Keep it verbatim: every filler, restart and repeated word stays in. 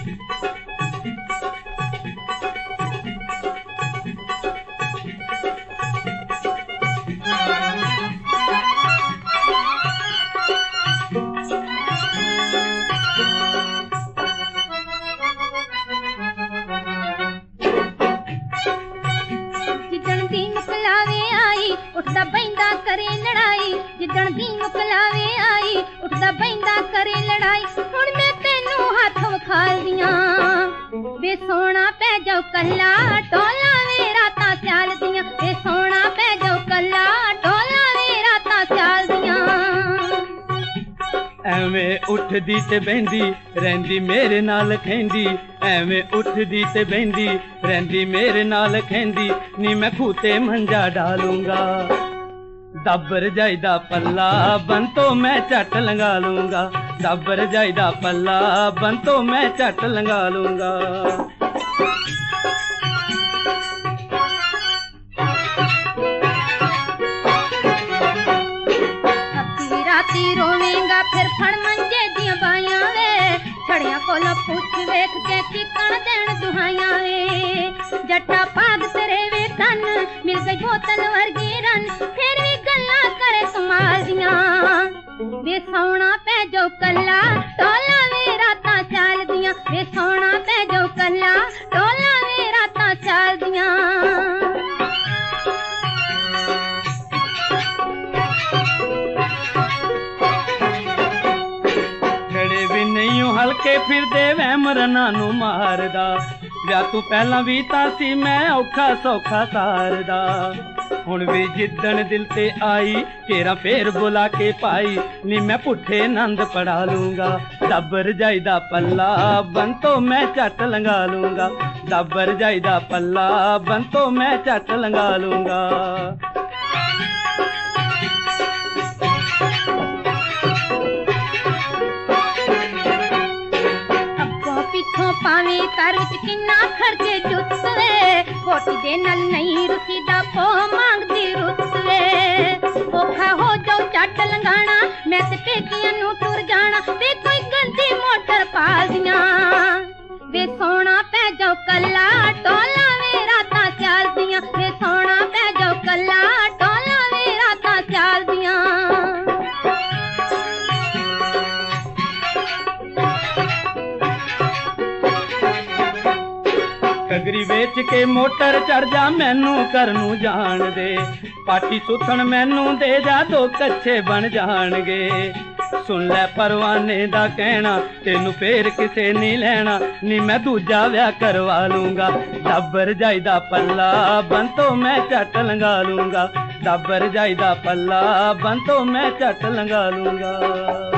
उठदा बैंदा करे लड़ाई जिदण दी मुकलावे आई उठदा बैंदा करे लड़ाई हुण मैं तेनू हाथ विखाल दियां वे सोना पै जाओ कल्ला टोला वे रातां स्याल दियां वे सोना पै जाओ कल्ला टोला वे रातां स्याल दियां ਐਵੇਂ ਉੱਠਦੀ ਤੇ ਬਹਿੰਦੀ ਰਹਿੰਦੀ ਮੇਰੇ ਨਾਲ ਖੈਂਦੀ ਐਵੇਂ ਉੱਠਦੀ ਤੇ ਬਹਿੰਦੀ ਰਹਿੰਦੀ ਮੇਰੇ ਨਾਲ ਖੈਂਦੀ ਨੀ ਮੈਂ ਖੂਤੇ ਮੰਜਾ ਡਾਲੂੰਗਾ ਦੱਬਰ ਜਾਈਦਾ ਪੱਲਾ ਬੰਤੋ ਮੈਂ ਝੱਟ ਲੰਗਾ ਲੂੰਗਾ ਦੱਬਰ ਜਾਈਦਾ ਪੱਲਾ ਬੰਤੋ ਮੈਂ ਝੱਟ ਲੰਗਾ ਲੂੰਗਾ राती रोवेंगा फिर फड़ मंजे दियां बाइयां वे छड़ियां कोलों पुछ वेख के चिकन देण दुहाइयां वे जट्टा भाग तेरे वे तन मिल गई बोतल वर्गी रन फिर भी गल्लां करे कमाल दियां वे सोना पै जाओ कल्ला टोला वे रातां स्याल दियां वे सोना पै जाओ कल्ला टोला वे रातां स्याल दियां ਹਲਕੇ ਫਿਰਦੇ ਵਹਿਮ ਰਨਾਂ ਨੂੰ ਮਾਰਦਾ ਵਿਆਹ ਤੋਂ ਪਹਿਲਾਂ ਵੀ ਤਾਂ ਸੀ ਮੈਂ ਔਖਾ ਸੌਖਾ ਸਾਰਦਾ ਹੁਣ ਵੀ ਜਿੱਦਣ ਦਿਲ ਤੇ ਆਈ ਤੇਰਾ ਫੇਰ ਬੁਲਾ ਕੇ ਪਾਈ ਨੀ ਮੈਂ ਪੁੱਠੇ ਆਨੰਦ ਪੜਾ ਲੂੰਗਾ ਦੱਬਰ ਜਾਈਦਾ ਪੱਲਾ ਬੰਤੋ ਮੈਂ ਝੱਟ ਲੰਗਾ ਲੂੰਗਾ ਦੱਬਰ ਜਾਈਦਾ ਪੱਲਾ ਬੰਤੋ ਮੈਂ ਝੱਟ ਲੰਗਾ ਲੂੰਗਾ पावे कर विच किन्ना खर्चे जुत वे कोटी दे नल नहीं रुसी दा पो मांगदी रुत वे औखा हो जाओ झट लंगाना मैं ते पेकियां नू टुर जाना वे कोई गंदी मोटर पाल दियां वे सोना पै जाओ कल्ला टोला वे रातां स्याल दियां वे सोना पै जाओ कल्ला टोला वे रातां स्याल दियां कगरी बेच के मोटर चढ़ जा मैनू कर नू जान दे पाटी सुथन मैनू दे जा दो कच्चे बन जाणगे सुन लै परवाने दा कहना तेनू फेर किसे नहीं लेना नी मैं दूजा व्याह करवा लूंगा दब्बर जाईदा पल्ला बंतो मैं झट लंगा लूंगा दब्बर जाईदा पल्ला बंतो मैं झट लंगा लूंगा।